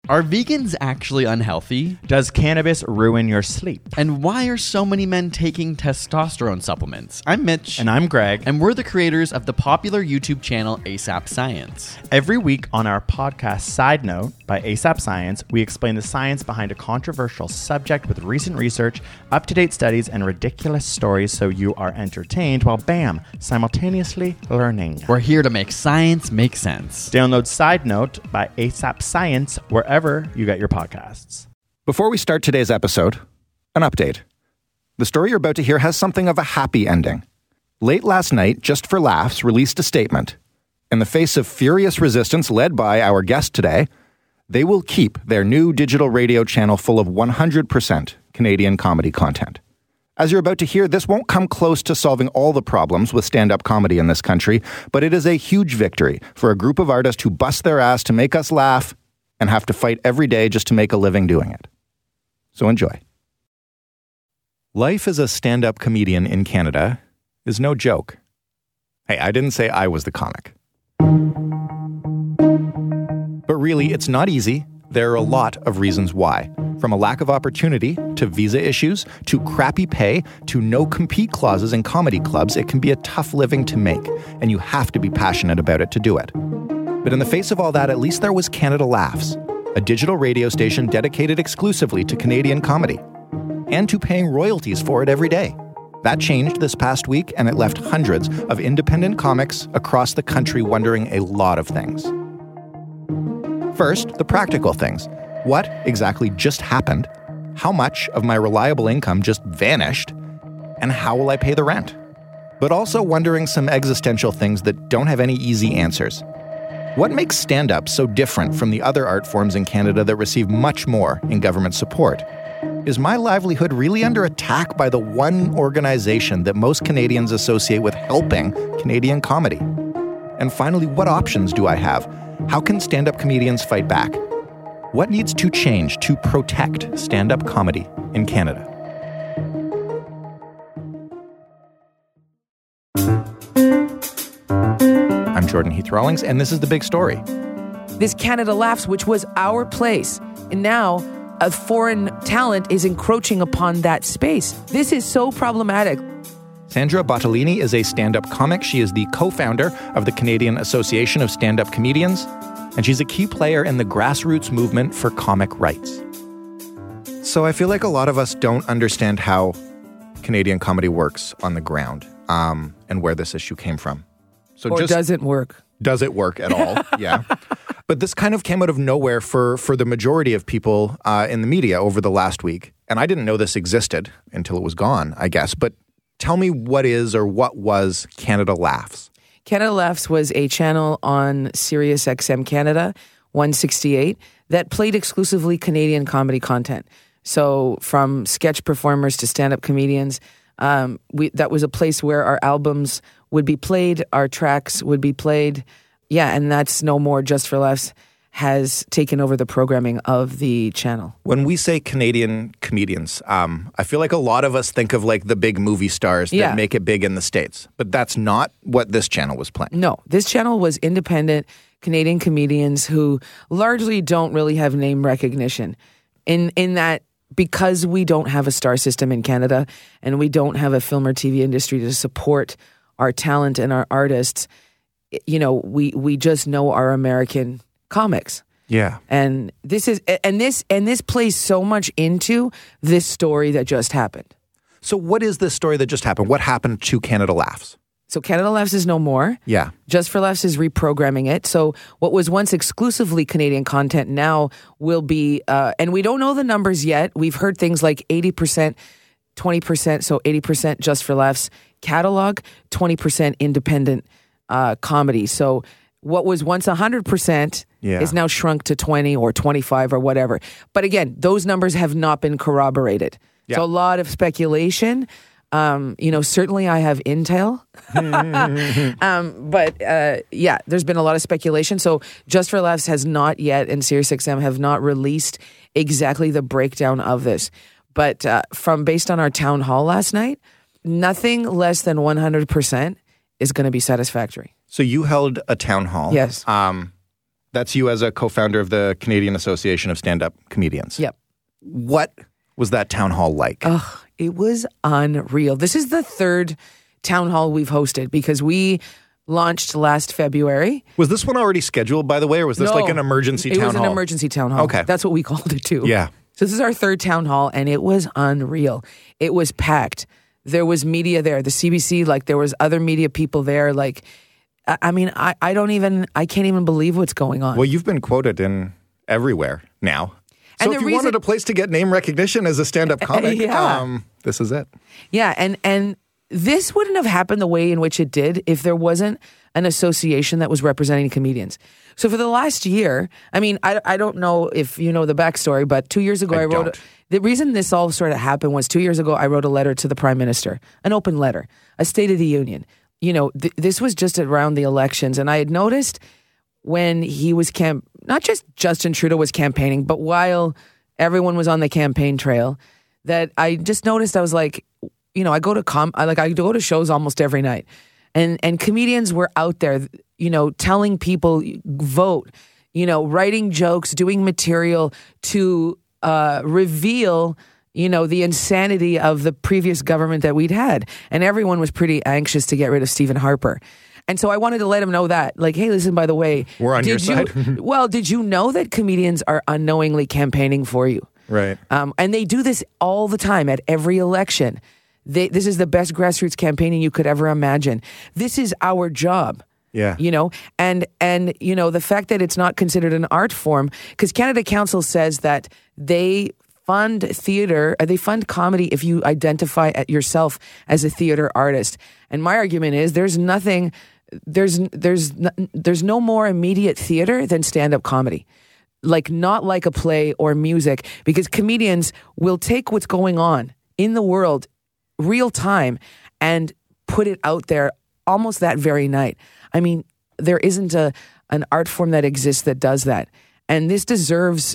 Are vegans actually unhealthy? Does cannabis ruin your sleep? And why are so many men taking testosterone supplements? I'm Mitch. And I'm Greg. And we're the creators of the popular YouTube channel ASAP Science. Every week on our podcast Side Note by ASAP Science, we explain the science behind a controversial subject with recent research, up-to-date studies, and ridiculous stories so you are entertained while, bam, simultaneously learning. We're here to make science make sense. Download Side Note by ASAP Science wherever you get your podcasts. Before we start today's episode, an update. The story you're about to hear has something of a happy ending. Late last night, Just for Laughs released a statement. In the face of furious resistance led by our guest today, they will keep their new digital radio channel full of 100% Canadian comedy content. As you're about to hear, this won't come close to solving all the problems with stand-up comedy in this country, but it is a huge victory for a group of artists who bust their ass to make us laugh and have to fight every day just to make a living doing it. So enjoy. Life as a stand-up comedian in Canada is no joke. Hey, I didn't say I was the comic. But really, it's not easy. There are a lot of reasons why. From a lack of opportunity, to visa issues, to crappy pay, to no compete clauses in comedy clubs, it can be a tough living to make, and you have to be passionate about it to do it. But in the face of all that, at least there was Canada Laughs, a digital radio station dedicated exclusively to Canadian comedy, and to paying royalties for it every day. That changed this past week, and it left hundreds of independent comics across the country wondering a lot of things. First, the practical things. What exactly just happened? How much of my reliable income just vanished? And how will I pay the rent? But also wondering some existential things that don't have any easy answers. What makes stand-up so different from the other art forms in Canada that receive much more in government support? Is my livelihood really under attack by the one organization that most Canadians associate with helping Canadian comedy? And finally, what options do I have? How can stand-up comedians fight back? What needs to change to protect stand-up comedy in Canada? I'm Jordan Heath Rawlings, and this is The Big Story. This Canada Laughs, which was our place, and now a foreign talent is encroaching upon that space. This is so problematic. Sandra Bottolini is a stand-up comic. She is the co-founder of the Canadian Association of Stand-Up Comedians, and she's a key player in the grassroots movement for comic rights. So I feel like a lot of us don't understand how Canadian comedy works on the ground, and where this issue came from. So does it work? Does it work at all? Yeah. But this kind of came out of nowhere for the majority of people in the media over the last week. And I didn't know this existed until it was gone, I guess. But tell me what was Canada Laughs? Canada Laughs was a channel on Sirius XM Canada 168 that played exclusively Canadian comedy content. So from sketch performers to stand-up comedians, that was a place where our albums would be played, our tracks would be played. Yeah, and that's no more. Just for Laughs has taken over the programming of the channel. When we say Canadian comedians, I feel like a lot of us think of like the big movie stars that make it big in the States. But that's not what this channel was playing. No, this channel was independent Canadian comedians who largely don't really have name recognition. In that, because we don't have a star system in Canada and we don't have a film or TV industry to support our talent and our artists, you know, we just know our American comics. Yeah. And this plays so much into this story that just happened. So what is this story that just happened? What happened to Canada Laughs? So Canada Laughs is no more. Yeah. Just for Laughs is reprogramming it. So what was once exclusively Canadian content now will be, and we don't know the numbers yet. We've heard things like 80%, 20%, so 80% Just for Laughs catalog, 20% independent comedy. So what was once 100% is now shrunk to 20 or 25 or whatever. But again, those numbers have not been corroborated. Yeah. So a lot of speculation. Certainly I have intel. But there's been a lot of speculation. So Just for Laughs has not yet, and SiriusXM have not released exactly the breakdown of this. But based on our town hall last night, nothing less than 100% is going to be satisfactory. So you held a town hall. Yes. That's you as a co-founder of the Canadian Association of Stand-Up Comedians. Yep. What was that town hall like? Oh, it was unreal. This is the third town hall we've hosted because we launched last February. Was this one already scheduled, by the way, or was this No, like an emergency town hall? It was an emergency town hall. Okay. That's what we called it too. Yeah. So this is our third town hall, and it was unreal. It was packed. There was media there. The CBC, like there was other media people there. Like, I mean, I can't even believe what's going on. Well, you've been quoted in everywhere now. So And if the you wanted a place to get name recognition as a stand-up comic, this is it. Yeah, and this wouldn't have happened the way in which it did if there wasn't an association that was representing comedians. So for the last year, I mean, I don't know if you know the backstory, but 2 years ago I wrote... The reason this all sort of happened was 2 years ago I wrote a letter to the Prime Minister, an open letter, a State of the Union. You know, this was just around the elections, and I had noticed when he was not just Justin Trudeau was campaigning, but while everyone was on the campaign trail, that I just noticed I was like, you know, I go to shows almost every night, and comedians were out there, you know, telling people vote, you know, writing jokes, doing material to reveal, you know, the insanity of the previous government that we'd had, and everyone was pretty anxious to get rid of Stephen Harper. And so I wanted to let him know that, like, hey, listen, by the way, we're on your side. Well, did you know that comedians are unknowingly campaigning for you? Right. And they do this all the time at every election. This is the best grassroots campaigning you could ever imagine. This is our job. Yeah. You know, and you know, the fact that it's not considered an art form, because Canada Council says that they fund theater, they fund comedy if you identify yourself as a theater artist. And my argument is there's no more immediate theater than stand-up comedy. Like, not like a play or music, because comedians will take what's going on in the world real time and put it out there almost that very night. I mean, there isn't an art form that exists that does that. And this deserves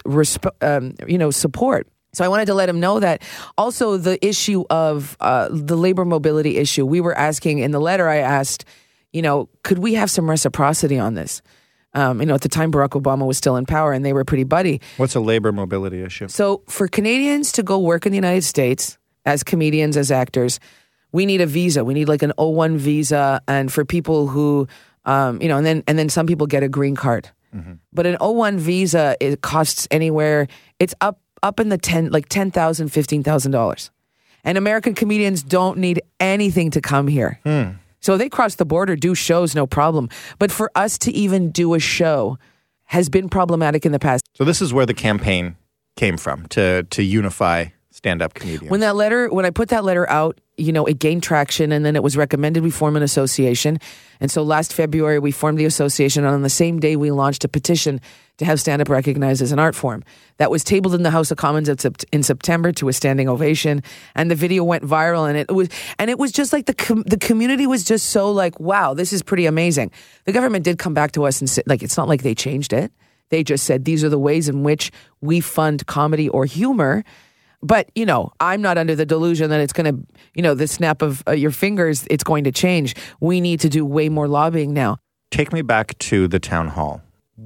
support. So I wanted to let him know that. Also, the issue of the labor mobility issue, we were asking in the letter, I asked, you know, could we have some reciprocity on this? You know, at the time, Barack Obama was still in power and they were pretty buddy. What's a labor mobility issue? So for Canadians to go work in the United States as comedians, as actors, we need a visa. We need like an O1 visa. And for people who, you know, and then some people get a green card. Mm-hmm. But an O1 visa, it costs anywhere, it's up in the $10,000, $15,000. And American comedians don't need anything to come here. So they cross the border, do shows, no problem. But for us to even do a show has been problematic in the past. So this is where the campaign came from, to unify stand-up comedians. When I put that letter out, you know, it gained traction, and then it was recommended we form an association. And so last February, we formed the association, and on the same day, we launched a petition to have stand-up recognized as an art form. That was tabled in the House of Commons in September to a standing ovation, and the video went viral, and it was just like the community was just so like, wow, this is pretty amazing. The government did come back to us and said, like, it's not like they changed it. They just said, these are the ways in which we fund comedy or humor. But, you know, I'm not under the delusion that it's going to, you know, the snap of your fingers, it's going to change. We need to do way more lobbying now. Take me back to the town hall.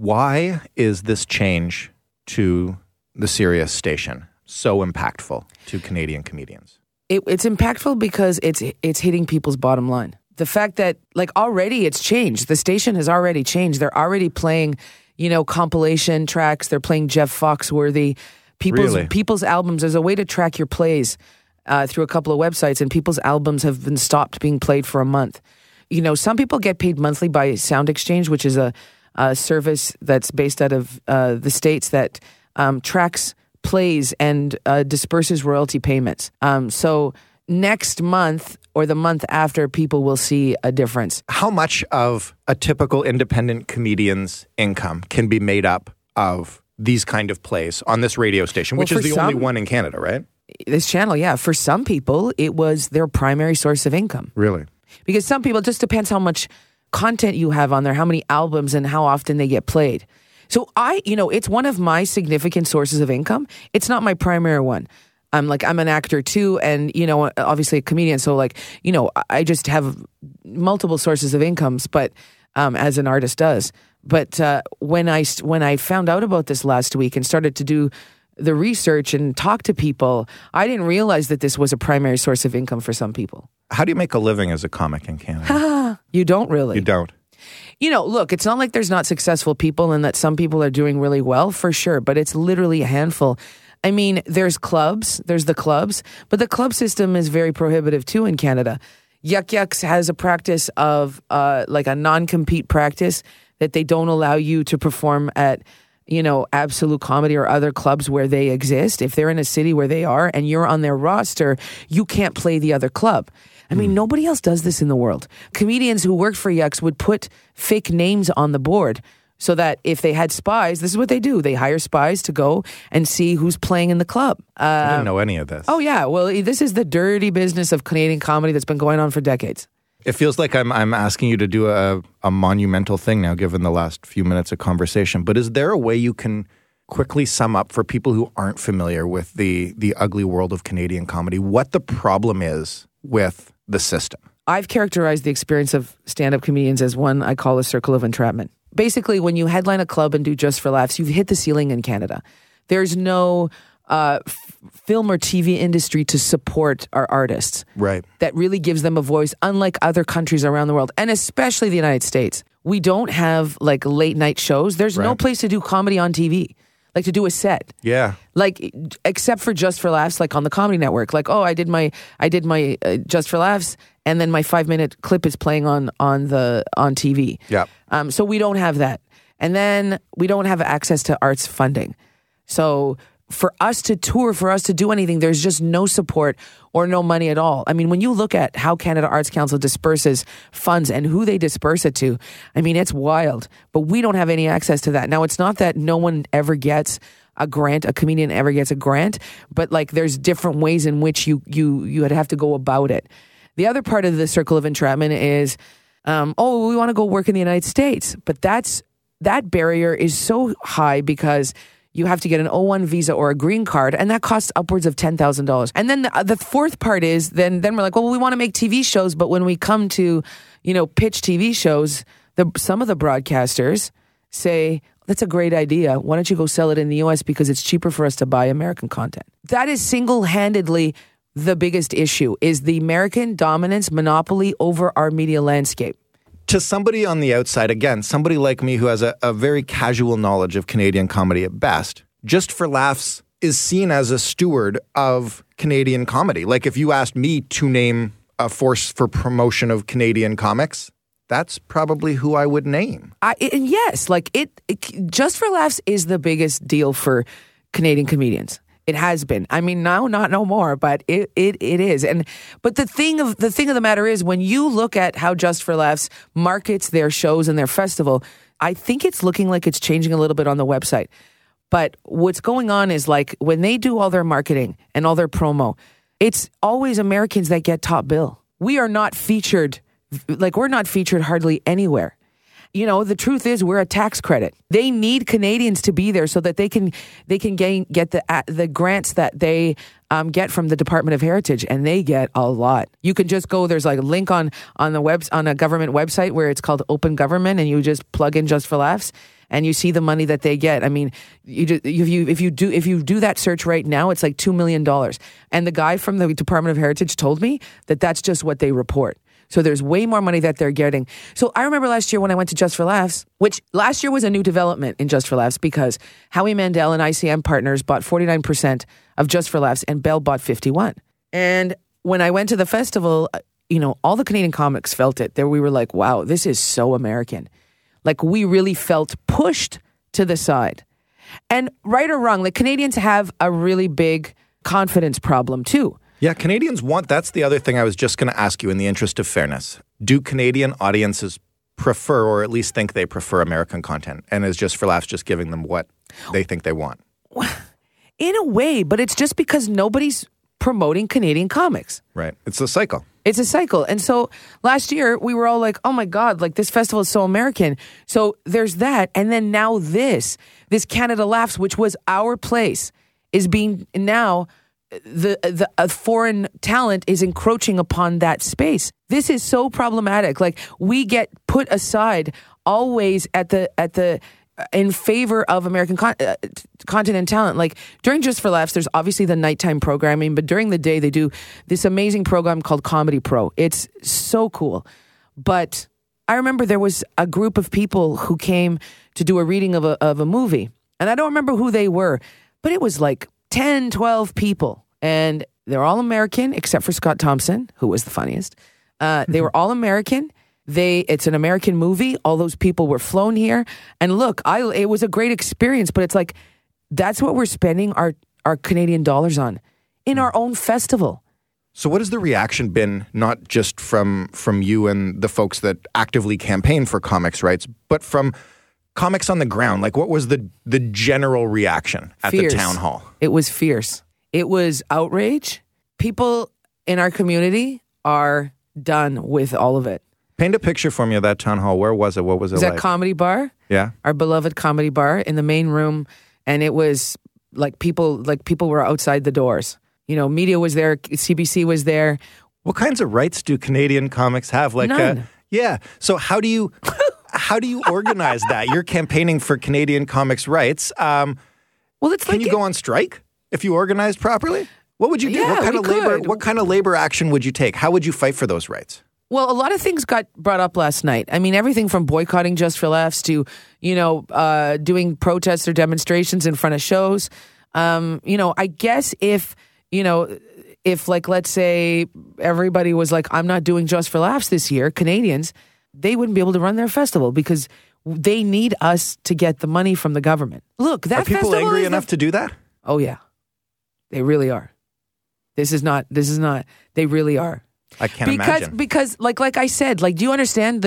Why is this change to the Sirius station so impactful to Canadian comedians? It's impactful because it's hitting people's bottom line. The fact that, like, already it's changed. The station has already changed. They're already playing, you know, compilation tracks. They're playing Jeff Foxworthy. People's albums, there's a way to track your plays through a couple of websites, and people's albums have been stopped being played for a month. You know, some people get paid monthly by Sound Exchange, which is a service that's based out of the States that tracks plays and disperses royalty payments. So next month or the month after, people will see a difference. How much of a typical independent comedian's income can be made up of these kind of plays on this radio station, which is the only one in Canada, right? This channel, yeah. For some people, it was their primary source of income. Really? Because some people, it just depends how much content you have on there, how many albums and how often they get played. So it's one of my significant sources of income. It's not my primary one. I'm an actor too, and, you know, obviously a comedian. So, like, you know, I just have multiple sources of incomes, but as an artist does. But when I found out about this last week and started to do the research and talk to people, I didn't realize that this was a primary source of income for some people. How do you make a living as a comic in Canada? You don't really. You don't. You know, look, it's not like there's not successful people and that some people are doing really well, for sure, but it's literally a handful. I mean, there's the clubs, but the club system is very prohibitive too in Canada. Yuck Yucks has a practice of like a non-compete practice that they don't allow you to perform at, you know, Absolute Comedy or other clubs where they exist. If they're in a city where they are and you're on their roster, you can't play the other club. I mean, nobody else does this in the world. Comedians who worked for Yucks would put fake names on the board so that if they had spies, this is what they do. They hire spies to go and see who's playing in the club. I didn't know any of this. Oh, yeah. Well, this is the dirty business of Canadian comedy that's been going on for decades. It feels like I'm asking you to do a monumental thing now, given the last few minutes of conversation. But is there a way you can quickly sum up for people who aren't familiar with the ugly world of Canadian comedy what the problem is with the system? I've characterized the experience of stand-up comedians as one I call a circle of entrapment. Basically, when you headline a club and do Just for Laughs, you've hit the ceiling in Canada. There's no film or TV industry to support our artists. Right. That really gives them a voice, unlike other countries around the world, and especially the United States. We don't have like late night shows. There's no place to do comedy on TV, like to do a set. Yeah. Like except for Just for Laughs, like on the Comedy Network. Like, oh, I did my Just for Laughs, and then my 5-minute clip is playing on TV. Yeah. So we don't have that, and then we don't have access to arts funding. So for us to tour, for us to do anything, there's just no support or no money at all. I mean, when you look at how Canada Arts Council disperses funds and who they disperse it to, I mean, it's wild. But we don't have any access to that. Now, it's not that no one ever gets a grant, a comedian ever gets a grant, but like there's different ways in which you would have to go about it. The other part of the circle of entrapment is, we want to go work in the United States. But that barrier is so high because you have to get an O1 visa or a green card, and that costs upwards of $10,000. And then the fourth part is, then we're like, well, we want to make TV shows, but when we come to, pitch TV shows, some of the broadcasters say, that's a great idea. Why don't you go sell it in the U.S. because it's cheaper for us to buy American content? That is single-handedly the biggest issue, is the American dominance monopoly over our media landscape. To somebody on the outside, again, somebody like me who has a very casual knowledge of Canadian comedy at best, Just for Laughs is seen as a steward of Canadian comedy. Like if you asked me to name a force for promotion of Canadian comics, that's probably who I would name. Yes, like it Just for Laughs is the biggest deal for Canadian comedians. It has been. I mean, now not no more, but it is. But the thing of the matter is, when you look at how Just for Laughs markets their shows and their festival, I think it's looking like it's changing a little bit on the website. But what's going on is, like, when they do all their marketing and all their promo, it's always Americans that get top bill. We are not featured, we're not featured hardly anywhere. The truth is, we're a tax credit. They need Canadians to be there so that they can get the grants that they get from the Department of Heritage, and they get a lot. You can just go. There's like a link on a government website where it's called Open Government, and you just plug in Just for Laughs, and you see the money that they get. I mean, if you do that search right now, it's like $2 million. And the guy from the Department of Heritage told me that that's just what they report. So there's way more money that they're getting. So I remember last year when I went to Just for Laughs, which last year was a new development in Just for Laughs because Howie Mandel and ICM Partners bought 49% of Just for Laughs and Bell bought 51%. And when I went to the festival, all the Canadian comics felt it. There we were like, wow, this is so American. Like, we really felt pushed to the side. And right or wrong, the Canadians have a really big confidence problem too. Yeah, Canadians that's the other thing I was just going to ask you in the interest of fairness. Do Canadian audiences prefer, or at least think they prefer, American content? And is Just for Laughs just giving them what they think they want? In a way, but it's just because nobody's promoting Canadian comics. Right. It's a cycle. It's a cycle. And so last year we were all like, oh my God, like this festival is so American. So there's that. And then now this Canada Laughs, which was our place, is being now... The foreign talent is encroaching upon that space. This is so problematic. Like, we get put aside always in favor of American content and talent. Like during Just for Laughs, there's obviously the nighttime programming, but during the day they do this amazing program called Comedy Pro. It's so cool. But I remember there was a group of people who came to do a reading of a movie, and I don't remember who they were, but it was like 10, 12 people, and they're all American except for Scott Thompson, who was the funniest. They were all American. It's an American movie. All those people were flown here. And look, it was a great experience, but it's like, that's what we're spending our Canadian dollars on in our own festival. So what has the reaction been, not just from you and the folks that actively campaign for comics' rights, but from comics on the ground? Like, what was the general reaction at Fierce. the town hall? It was fierce. It was outrage. People in our community are done with all of it. Paint a picture for me of that town hall. Where was it? What was it like? It was at Comedy Bar. Yeah. Our beloved Comedy Bar in the main room. And it was like people were outside the doors. You know, media was there. CBC was there. What kinds of rights do Canadian comics have? Like, none. Yeah. So how do you organize that? You're campaigning for Canadian comics' rights. Well, it's Can you go on strike if you organized properly? What would you do? Yeah, What kind of labor action would you take? How would you fight for those rights? Well, a lot of things got brought up last night. I mean, everything from boycotting Just for Laughs to, doing protests or demonstrations in front of shows. I guess if like, let's say everybody was like, I'm not doing Just for Laughs this year, Canadians, they wouldn't be able to run their festival because they need us to get the money from the government. Look, that festival. Are people angry enough to do that? Oh, yeah. They really are. This is not, they really are. I can't imagine. Because like I said, like, do you understand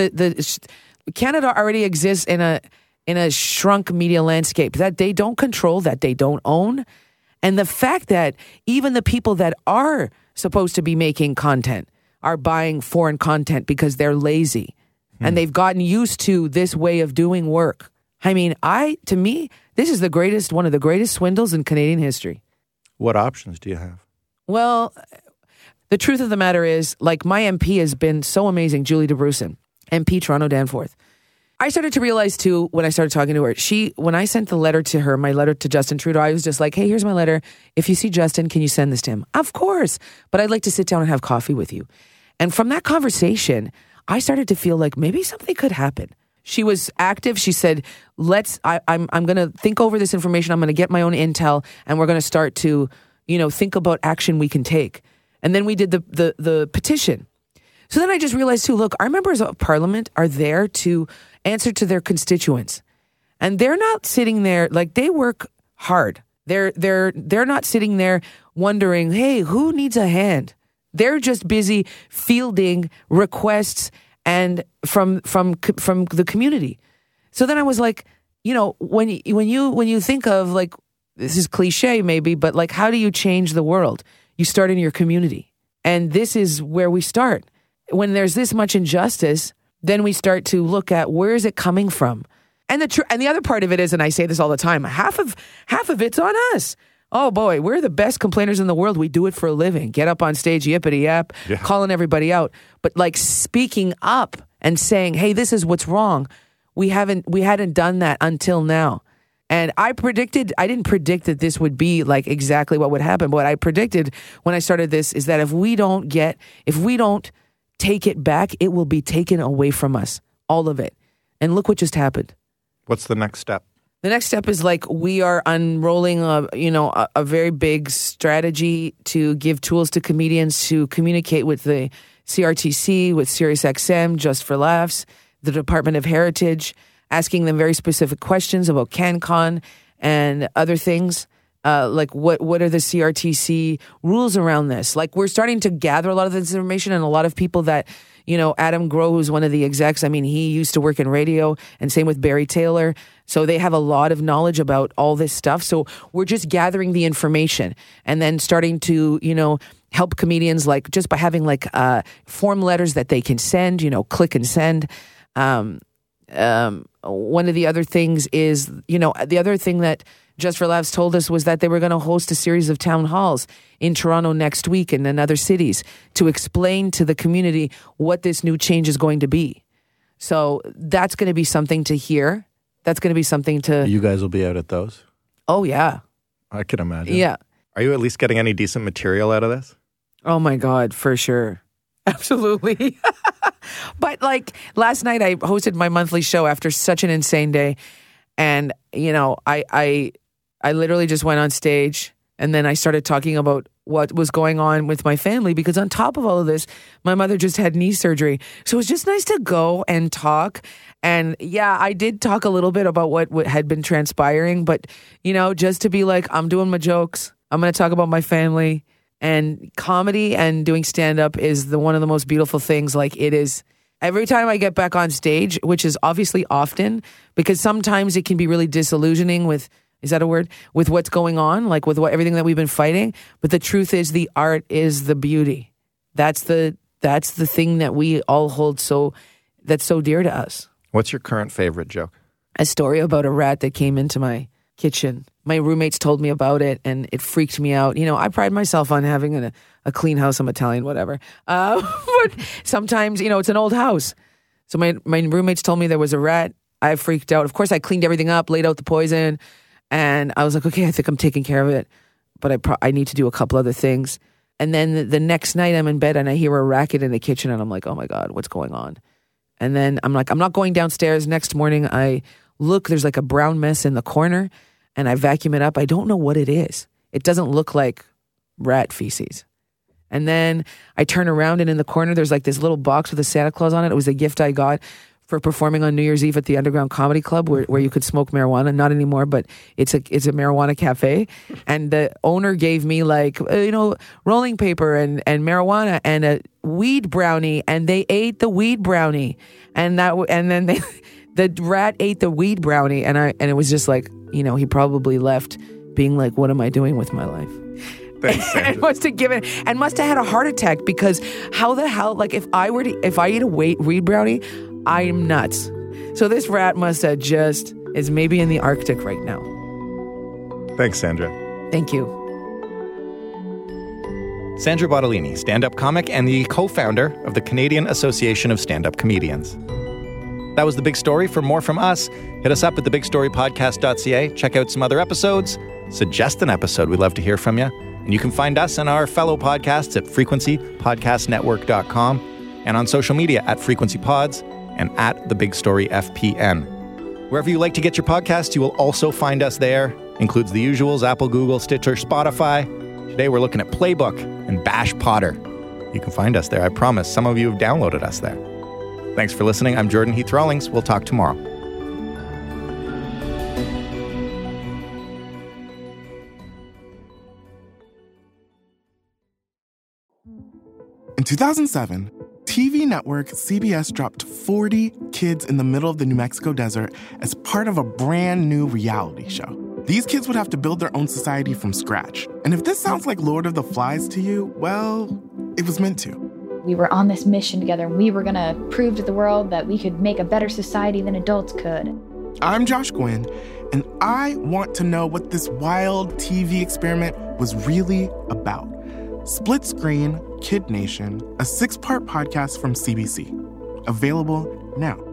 Canada already exists in a shrunk media landscape that they don't control, that they don't own. And the fact that even the people that are supposed to be making content are buying foreign content because they're lazy and they've gotten used to this way of doing work. I mean, to me, this is one of the greatest swindles in Canadian history. What options do you have? Well, the truth of the matter is, like, my MP has been so amazing, Julie DeBrusen, MP Toronto Danforth. I started to realize, too, when I started talking to her, when I sent the letter to her, my letter to Justin Trudeau, I was just like, hey, here's my letter. If you see Justin, can you send this to him? Of course. But I'd like to sit down and have coffee with you. And from that conversation, I started to feel like maybe something could happen. She was active. She said, I'm going to think over this information. I'm going to get my own intel, and we're going to start to, think about action we can take. And then we did the petition. So then I just realized too, look, our members of parliament are there to answer to their constituents. And they're not sitting there, like, they work hard. They're not sitting there wondering, hey, who needs a hand? They're just busy fielding requests and from the community. So then I was like, when you think of, like, this is cliche maybe, but like, how do you change the world? You start in your community. And this is where we start. When there's this much injustice, then we start to look at where is it coming from. And the other part of it is, and I say this all the time, half of it's on us. Oh boy, we're the best complainers in the world. We do it for a living. Get up on stage, yippity yap, calling everybody out. But like speaking up and saying, hey, this is what's wrong. We hadn't done that until now. And I didn't predict that this would be like exactly what would happen. But what I predicted when I started this is that if we don't take it back, it will be taken away from us. All of it. And look what just happened. What's the next step? The next step is, like, we are unrolling a very big strategy to give tools to comedians to communicate with the CRTC, with SiriusXM, Just for Laughs, the Department of Heritage, asking them very specific questions about CanCon and other things. Like, what are the CRTC rules around this? Like, we're starting to gather a lot of this information, and a lot of people that, Adam Groh, who's one of the execs, I mean, he used to work in radio, and same with Barry Taylor. So they have a lot of knowledge about all this stuff. So we're just gathering the information and then starting to, help comedians, like, just by having, like, form letters that they can send, click and send. One of the other things is, the other thing that Just for Laughs told us was that they were going to host a series of town halls in Toronto next week and in other cities to explain to the community what this new change is going to be. So that's going to be something to hear. That's going to be something to... You guys will be out at those? Oh, yeah. I can imagine. Yeah. Are you at least getting any decent material out of this? Oh, my God, for sure. Absolutely. But like last night, I hosted my monthly show after such an insane day. And, you know, I literally just went on stage and then I started talking about what was going on with my family, because on top of all of this, my mother just had knee surgery. So it was just nice to go and talk. And yeah, I did talk a little bit about what had been transpiring, but, you know, just to be like, I'm doing my jokes. I'm going to talk about my family. And comedy and doing stand-up is one of the most beautiful things. Like, it is every time I get back on stage, which is obviously often, because sometimes it can be really disillusioning with, is that a word? With what's going on, like with everything that we've been fighting. But the truth is, the art is the beauty. That's the thing that we all hold that's so dear to us. What's your current favorite joke? A story about a rat that came into my kitchen. My roommates told me about it and it freaked me out. You know, I pride myself on having a clean house. I'm Italian, whatever. But sometimes, you know, it's an old house. So my roommates told me there was a rat. I freaked out. Of course, I cleaned everything up, laid out the poison. And I was like, okay, I think I'm taking care of it. But I need to do a couple other things. And then the next night I'm in bed and I hear a racket in the kitchen and I'm like, oh my God, what's going on? And then I'm like, I'm not going downstairs. Next morning I look, there's like a brown mess in the corner and I vacuum it up. I don't know what it is. It doesn't look like rat feces. And then I turn around and in the corner, there's like this little box with a Santa Claus on it. It was a gift I got for performing on New Year's Eve at the Underground Comedy Club where you could smoke marijuana. Not anymore, but it's a marijuana cafe. And the owner gave me like, rolling paper and marijuana and a weed brownie, and they ate the weed brownie. And then the rat ate the weed brownie, and it was just like, you know, he probably left being like, what am I doing with my life? Thanks, and must have had a heart attack, because how the hell, like if I eat a weed brownie, I'm nuts. So this rat must have is maybe in the Arctic right now. Thanks, Sandra. Thank you. Sandra Bottolini, stand-up comic and the co-founder of the Canadian Association of Stand-Up Comedians. That was The Big Story. For more from us, hit us up at thebigstorypodcast.ca. Check out some other episodes. Suggest an episode. We'd love to hear from you. And you can find us and our fellow podcasts at frequencypodcastnetwork.com and on social media at frequencypods and at The Big Story FPN. Wherever you like to get your podcasts, you will also find us there. Includes the usuals: Apple, Google, Stitcher, Spotify. Today we're looking at Playbook and Bash Potter. You can find us there, I promise. Some of you have downloaded us there. Thanks for listening. I'm Jordan Heath Rawlings. We'll talk tomorrow. In 2007, TV network CBS dropped 40 kids in the middle of the New Mexico desert as part of a brand new reality show. These kids would have to build their own society from scratch. And if this sounds like Lord of the Flies to you, well, it was meant to. We were on this mission together, and we were going to prove to the world that we could make a better society than adults could. I'm Josh Gwynn, and I want to know what this wild TV experiment was really about. Split Screen, Kid Nation, a 6-part podcast from CBC. Available now.